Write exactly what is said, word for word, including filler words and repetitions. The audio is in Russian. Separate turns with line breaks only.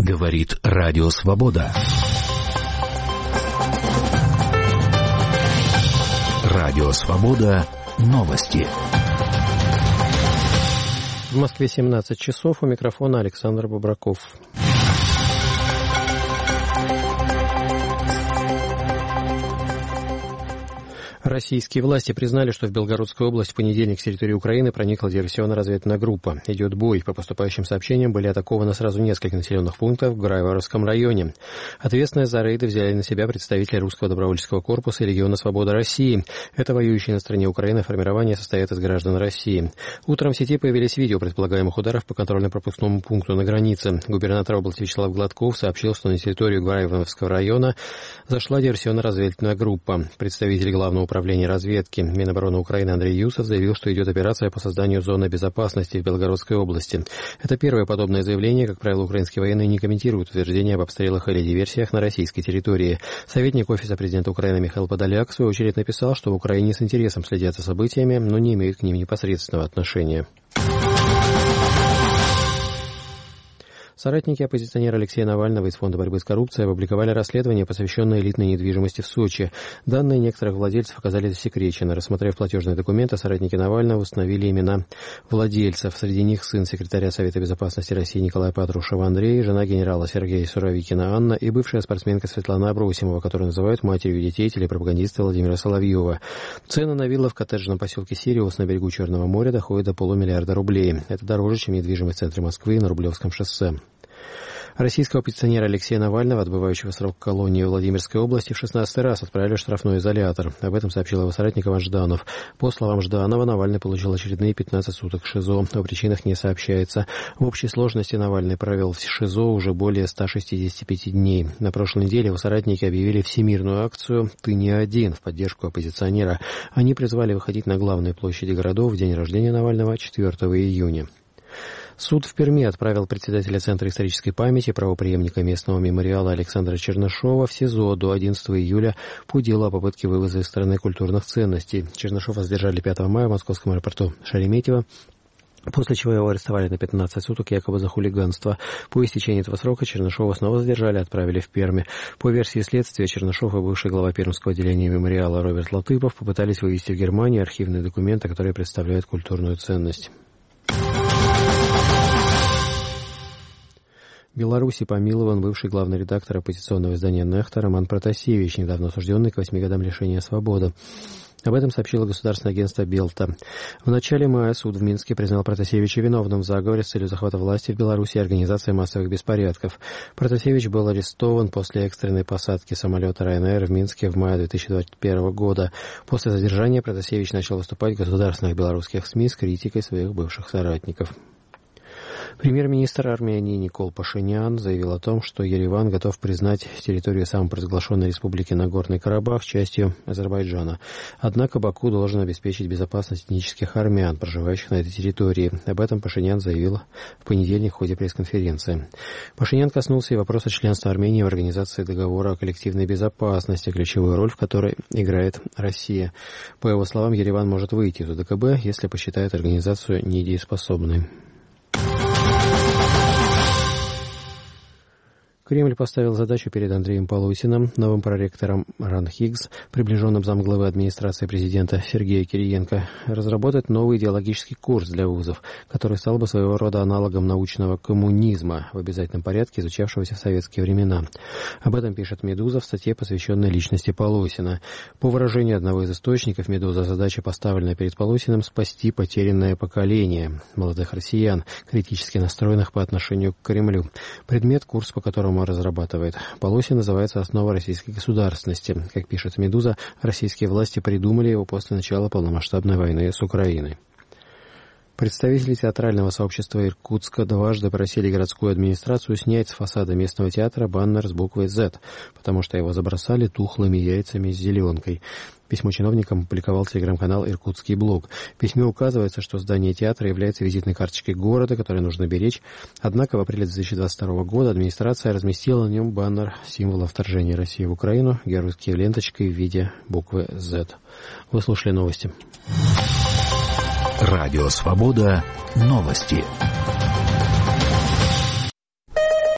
Говорит Радио Свобода. Радио Свобода. Новости.
В Москве семнадцать часов. У микрофона Александр Бобраков. Российские власти признали, что в Белгородскую область в понедельник с территории Украины проникла диверсионно-разведывательная группа. Идет бой. По поступающим сообщениям были атакованы сразу несколько населенных пунктов в Грайворонском районе. Ответственность за рейды взяли на себя представители Русского добровольческого корпуса и Легиона Свободы России. Это воюющие на стороне Украины формирование состоит из граждан России. Утром в сети появились видео предполагаемых ударов по контрольно-пропускному пункту на границе. Губернатор области Вячеслав Гладков сообщил, что на территорию Грайвороновского района зашла диверсионно-разведывательная группа. Представитель главного управления Управление разведки Минобороны Украины Андрей Юсов заявил, что идет операция по созданию зоны безопасности в Белгородской области. Это первое подобное заявление. Как правило, украинские военные не комментируют утверждения об обстрелах или диверсиях на российской территории. Советник Офиса президента Украины Михаил Подоляк в свою очередь написал, что в Украине с интересом следят за событиями, но не имеют к ним непосредственного отношения. Соратники оппозиционера Алексея Навального из Фонда борьбы с коррупцией опубликовали расследование, посвященное элитной недвижимости в Сочи. Данные некоторых владельцев оказались засекречены. Рассмотрев платежные документы, соратники Навального установили имена владельцев. Среди них сын секретаря Совета безопасности России Николай Патрушева Андрей, жена генерала Сергея Суровикина Анна и бывшая спортсменка Светлана Абросимова, которую называют матерью детей телепропагандиста Владимира Соловьева. Цены на виллы в коттеджном поселке Сириус на берегу Черного моря доходят до полумиллиарда рублей. Это дороже, чем недвижимость в центре Москвы на Рублевском шоссе. Российского оппозиционера Алексея Навального, отбывающего срок в колонии в Владимирской области, в шестнадцатый раз отправили в штрафной изолятор. Об этом сообщил его соратник Иван Жданов. По словам Жданова, Навальный получил очередные пятнадцать суток в ШИЗО. О причинах не сообщается. В общей сложности Навальный провел в ШИЗО уже более ста шестидесяти пяти дней. На прошлой неделе его соратники объявили всемирную акцию «Ты не один» в поддержку оппозиционера. Они призвали выходить на главные площади городов в день рождения Навального, четвёртого июня. Суд в Перми отправил председателя Центра исторической памяти, правопреемника местного мемориала Александра Чернышова в СИЗО до одиннадцатого июля по делу о попытке вывоза из страны культурных ценностей. Чернышова задержали пятого мая в московском аэропорту Шереметьево, после чего его арестовали на пятнадцать суток якобы за хулиганство. По истечении этого срока Чернышова снова задержали и отправили в Пермь. По версии следствия, Чернышов и бывший глава пермского отделения мемориала Роберт Латыпов попытались вывезти в Германию архивные документы, которые представляют культурную ценность. В Беларуси помилован бывший главный редактор оппозиционного издания «Нехта» Роман Протасевич, недавно осужденный к восьми годам лишения свободы. Об этом сообщило государственное агентство «Белта». В начале мая суд в Минске признал Протасевича виновным в заговоре с целью захвата власти в Беларуси и организации массовых беспорядков. Протасевич был арестован после экстренной посадки самолета Ryanair в Минске в мае две тысячи двадцать первого года. После задержания Протасевич начал выступать в государственных белорусских СМИ с критикой своих бывших соратников. Премьер-министр Армении Никол Пашинян заявил о том, что Ереван готов признать территорию самопровозглашенной республики Нагорный Карабах частью Азербайджана. Однако Баку должен обеспечить безопасность этнических армян, проживающих на этой территории. Об этом Пашинян заявил в понедельник в ходе пресс-конференции. Пашинян коснулся и вопроса членства Армении в Организации договора о коллективной безопасности, ключевую роль в которой играет Россия. По его словам, Ереван может выйти из ОДКБ, если посчитает организацию недееспособной. Кремль поставил задачу перед Андреем Полосиным, новым проректором РАН Хиггс, приближенным замглавы администрации президента Сергея Кириенко, разработать новый идеологический курс для вузов, который стал бы своего рода аналогом научного коммунизма, в обязательном порядке изучавшегося в советские времена. Об этом пишет «Медуза» в статье, посвященной личности Полосина. По выражению одного из источников «Медуза», задача, поставленная перед Полосиным, спасти потерянное поколение молодых россиян, критически настроенных по отношению к Кремлю. Предмет, курс, по которому разрабатывает Полосин, называется «Основа российской государственности». Как пишет «Медуза», российские власти придумали его после начала полномасштабной войны с Украиной. Представители театрального сообщества Иркутска дважды просили городскую администрацию снять с фасада местного театра баннер с буквой «зет», потому что его забросали тухлыми яйцами с зеленкой. Письмо чиновникам опубликовал телеграм-канал «Иркутский блог». В письме указывается, что здание театра является визитной карточкой города, которую нужно беречь. Однако в апреле две тысячи двадцать второго года администрация разместила на нем баннер символа вторжения России в Украину, геройской ленточкой в виде буквы «зет». Вы слушали новости.
Радио «Свобода». Новости.